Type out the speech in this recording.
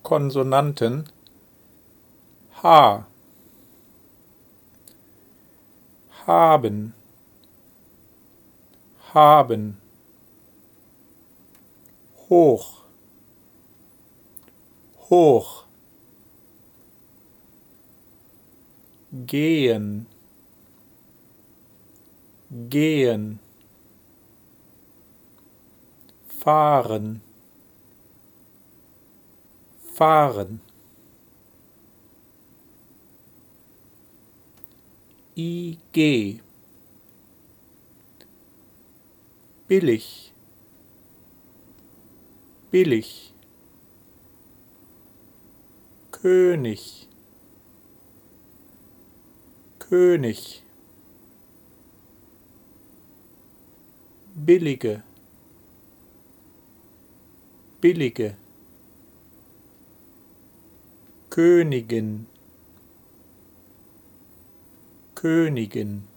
Konsonanten H, haben, haben, hoch, hoch, gehen, gehen, fahren, fahren, IG, billig, billig, König, König, billige, billige, Königin, Königin.